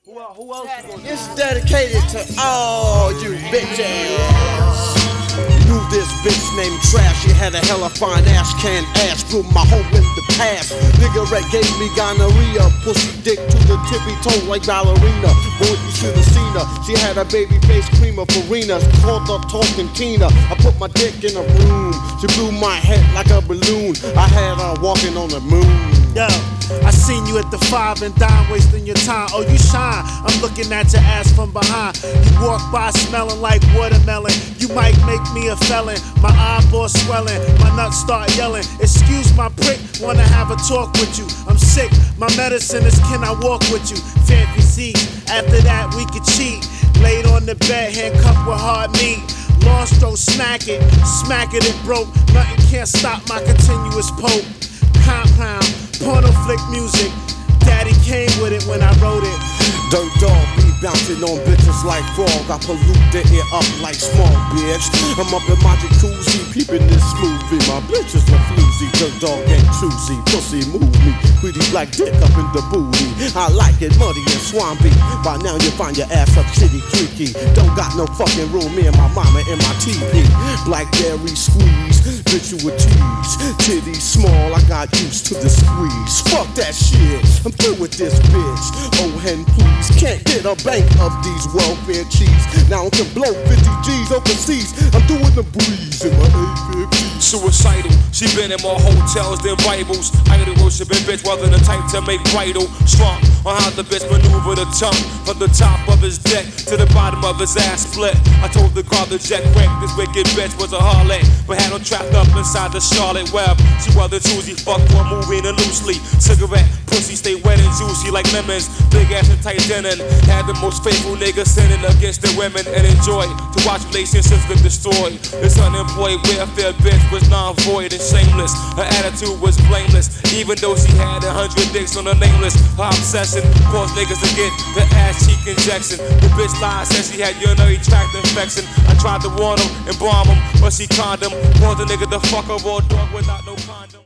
Who else is gonna do It's dedicated to all you bitches. Knew this bitch named Trash. She had a hella fine ass, can ass. Grew my hoe in the past. Cigarette gave me gonorrhea. Pussy dick to the tippy toe like ballerina. Boy, you should have seen her. She had a baby face cream of Farina's. Called her Talking Tina. I put my dick in a room. She blew my head like a balloon. I had her walking on the moon. Yo, I seen you at the 5 and dime wasting your time. Oh, you shine. I'm looking at your ass from behind. You walk by smelling like watermelon. You might make me a felon. My eyeballs swelling, my nuts start yelling. Excuse my prick, wanna have a talk with you. I'm sick, my medicine is can I walk with you? Fancy after that we could cheat. Laid on the bed, handcuffed with hard meat. Long stroke, smack it and broke. Nothing can't stop my continuous poke. Compound, porno flick music. Daddy came with it when I wrote it. Dirt dog be bouncing on bitches like frog. I pollute the air up like small bitch. I'm up in my jacuzzi, peeping this movie. My bitch is a floozy. Dirt dog ain't choosy. Pussy move me. Pretty black dick up in the booty. I like it muddy and swampy. By now you find your ass up shitty creaky. Don't got no fucking room. Me and my mama in my TV. Blackberry squeeze. Bitch you a tease. Titties small. I got used to the squeeze. Fuck that shit. I'm through with this bitch. Oh hen please. Can't get a bank of these welfare cheese. Now I can blow 50 G's overseas. I'm doing the breeze in my A50. Suicidal, she been in more hotels than Bibles. Idol worshiping bitch wasn't the type to make vital. Strong on how the bitch maneuver the tongue from the top of his deck to the bottom of his ass split. I told the car the jet wreck, this wicked bitch was a harlot, but had him trapped up inside the Charlotte web. She was a choosy fuck for moving and loosely. Cigarette, pussy stay wet and juicy like lemons. Big ass and tight denim. Had the most faithful niggas sinning against the women and enjoy to watch relationships get destroyed. This unemployed welfare bitch was non-void and shameless. Her attitude was blameless, even though she had 100 dicks on her nameless. Her obsession caused niggas to get the ass cheek injection. The bitch lied, said she had urinary tract infection. I tried to warn him and bomb him, but she conned him. Caused the nigga to fuck a raw dog without no condom.